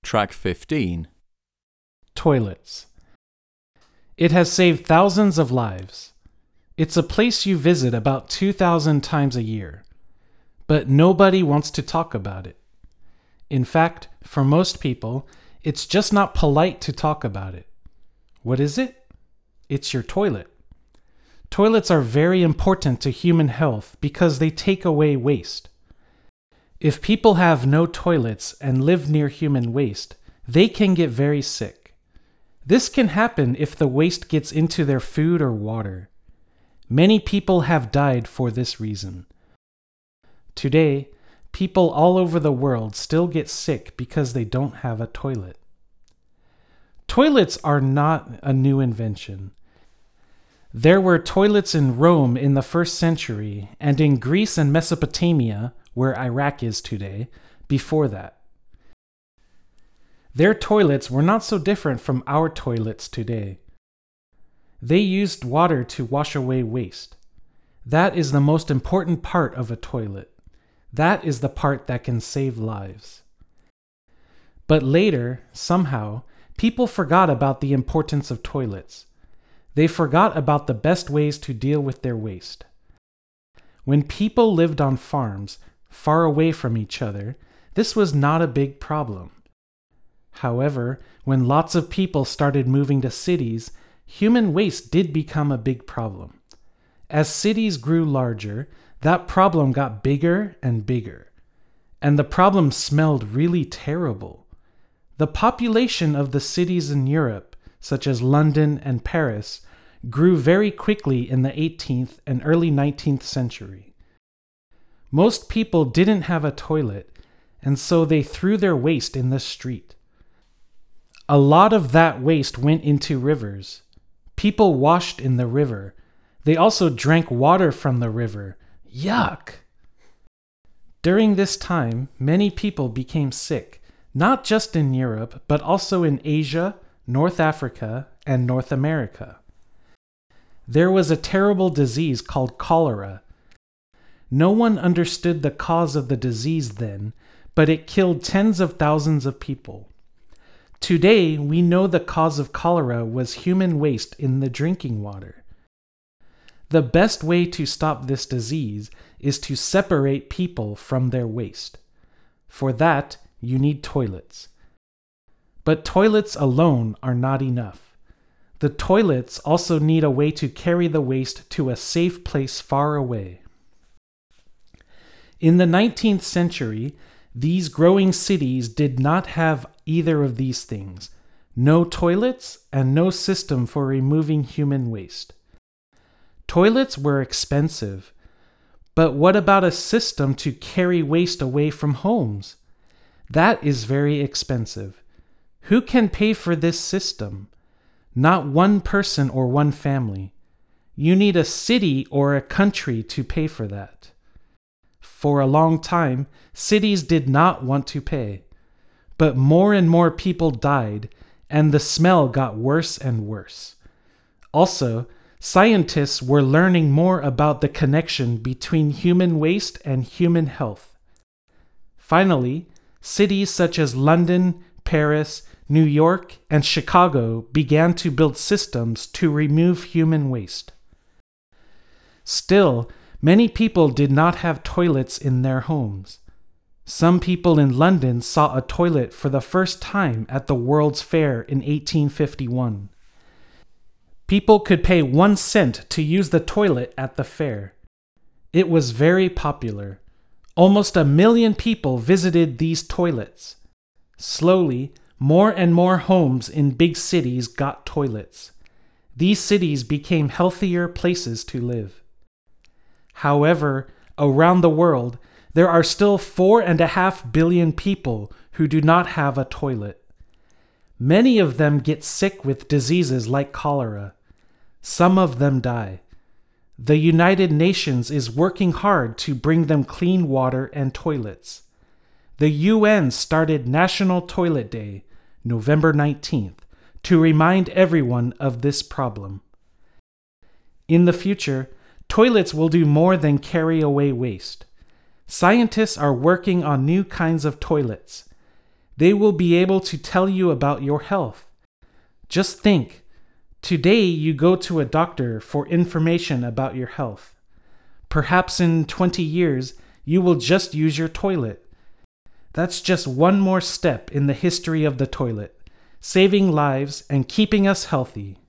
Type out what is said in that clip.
Track 15. Toilets. It has saved thousands of lives. It's a place you visit about 2,000 times a year. But nobody wants to talk about it. In fact, for most people, it's just not polite to talk about it. What is it? It's your toilet. Toilets are very important to human health because they take away waste. If people have no toilets and live near human waste, they can get very sick. This can happen if the waste gets into their food or water. Many people have died for this reason. Today, people all over the world still get sick because they don't have a toilet. Toilets are not a new invention. There were toilets in Rome in the 1st century and in Greece and Mesopotamia, where Iraq is today, before that. Their toilets were not so different from our toilets today. They used water to wash away waste. That is the most important part of a toilet. That is the part that can save lives. But later, somehow, people forgot about the importance of toilets. They forgot about the best ways to deal with their waste. When people lived on farms, far away from each other, this was not a big problem. However, when lots of people started moving to cities, human waste did become a big problem. As cities grew larger, that problem got bigger and bigger. And the problem smelled really terrible. The population of the cities in Europe, such as London and Paris, grew very quickly in the 18th and early 19th century. Most people didn't have a toilet, and so they threw their waste in the street. A lot of that waste went into rivers. People washed in the river. They also drank water from the river. Yuck! During this time, many people became sick, not just in Europe, but also in Asia, North Africa, and North America. There was a terrible disease called cholera. No one understood the cause of the disease then, but it killed tens of thousands of people. Today, we know the cause of cholera was human waste in the drinking water. The best way to stop this disease is to separate people from their waste. For that, you need toilets. But toilets alone are not enough. The toilets also need a way to carry the waste to a safe place far away. In the 19th century, these growing cities did not have either of these things: no toilets and no system for removing human waste. Toilets were expensive, but what about a system to carry waste away from homes? That is very expensive. Who can pay for this system? Not one person or one family. You need a city or a country to pay for that. For a long time, cities did not want to pay. But more and more people died, and the smell got worse and worse. Also, scientists were learning more about the connection between human waste and human health. Finally, cities such as London, Paris, New York, and Chicago began to build systems to remove human waste. Still, many people did not have toilets in their homes. Some people in London saw a toilet for the first time at the World's Fair in 1851. People could pay 1 cent to use the toilet at the fair. It was very popular. Almost 1 million people visited these toilets. Slowly, more and more homes in big cities got toilets. These cities became healthier places to live. However, around the world, there are still 4.5 billion people who do not have a toilet. Many of them get sick with diseases like cholera. Some of them die. The United Nations is working hard to bring them clean water and toilets. The UN started National Toilet Day, November 19th, to remind everyone of this problem. In the future, toilets will do more than carry away waste. Scientists are working on new kinds of toilets. They will be able to tell you about your health. Just think, today you go to a doctor for information about your health. Perhaps in 20 years, you will just use your toilet. That's just one more step in the history of the toilet, saving lives and keeping us healthy.